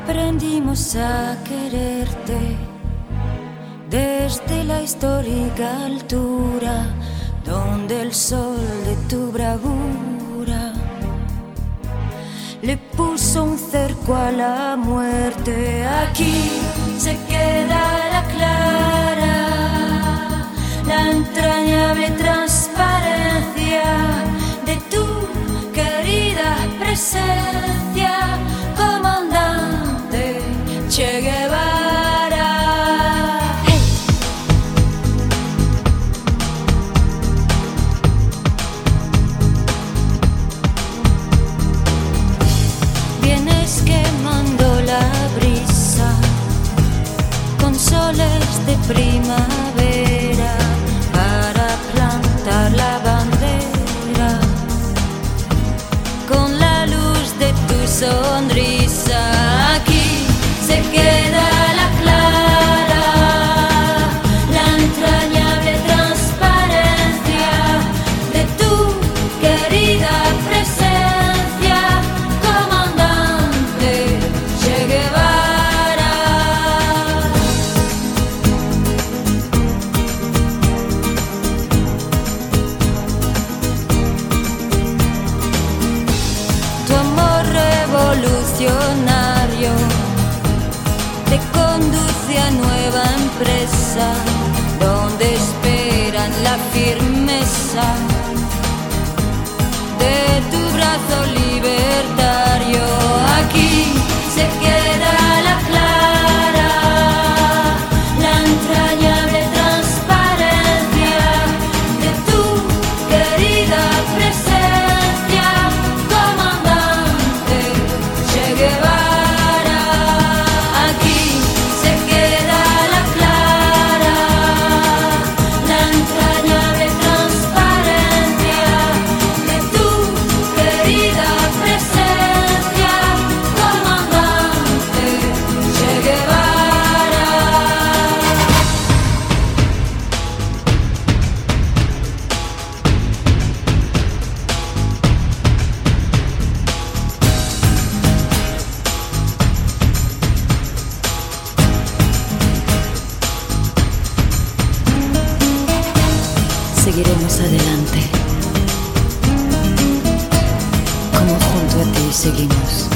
aprendimos a quererte desde la histórica altura donde el sol de tu bravura le puso un cerco a la muerte. Aquí se queda la clara, la entrañable transparencia de tu querida presencia, comandante Che Guevara. ¡Hey! Vienes quemando la brisa con soles de primavera para plantar la bandera con la luz de tu sonrisa. Aquí se queda la clara, la entrañable transparencia de tu querida presencia, comandante Che Guevara. Tu amor revolucionario te conduce a nueva empresa donde esperan la firmeza de tu brazo libertario. Aquí se queda la clara, la entrañable transparencia de tu querida presencia, comandante Che Guevara. Aquí se queda la clara, la entrañable transparencia de tu querida presencia, comandante Che Guevara. Seguiremos adelante, como junto a ti seguimos.